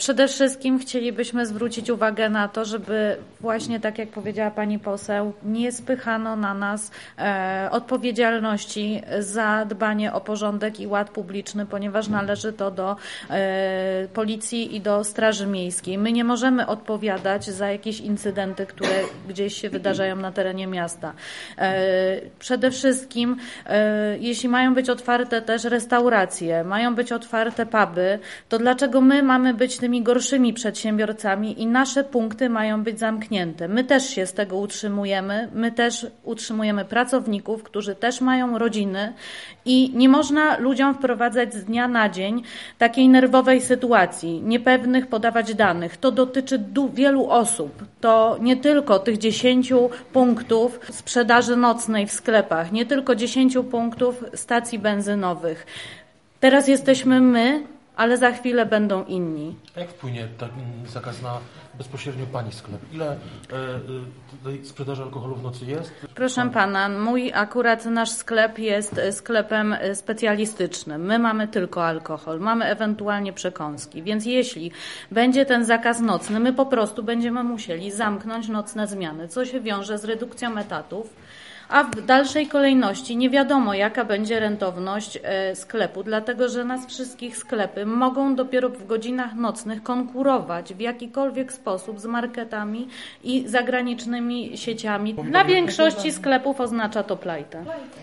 Przede wszystkim chcielibyśmy zwrócić uwagę na to, żeby właśnie tak jak powiedziała pani poseł, nie spychano na nas odpowiedzialności za dbanie o porządek i ład publiczny, ponieważ należy to do policji i do Straży Miejskiej. My nie możemy odpowiadać za jakieś incydenty, które gdzieś się wydarzają na terenie miasta. Przede wszystkim, jeśli mają być otwarte też restauracje, mają być otwarte puby, to dlaczego my mamy być tymi gorszymi przedsiębiorcami i nasze punkty mają być zamknięte? My też się z tego utrzymujemy, my też utrzymujemy pracowników, którzy też mają rodziny i nie można ludziom wprowadzać z dnia na dzień takiej nerwowej sytuacji, niepewnych podawać danych. To dotyczy wielu osób. To nie tylko tych 10 punktów sprzedaży nocnej w sklepach, nie tylko 10 punktów stacji benzynowych. Teraz jesteśmy my, ale za chwilę będą inni. A jak wpłynie ten zakaz na bezpośrednio Pani sklep? Ile tutaj sprzedaży alkoholu w nocy jest? Proszę Pana, nasz sklep jest sklepem specjalistycznym. My mamy tylko alkohol, mamy ewentualnie przekąski, więc jeśli będzie ten zakaz nocny, my po prostu będziemy musieli zamknąć nocne zmiany, co się wiąże z redukcją etatów. A w dalszej kolejności nie wiadomo, jaka będzie rentowność sklepu, dlatego że nas wszystkich sklepy mogą dopiero w godzinach nocnych konkurować w jakikolwiek sposób z marketami i zagranicznymi sieciami. Dla większości sklepów oznacza to plajtę.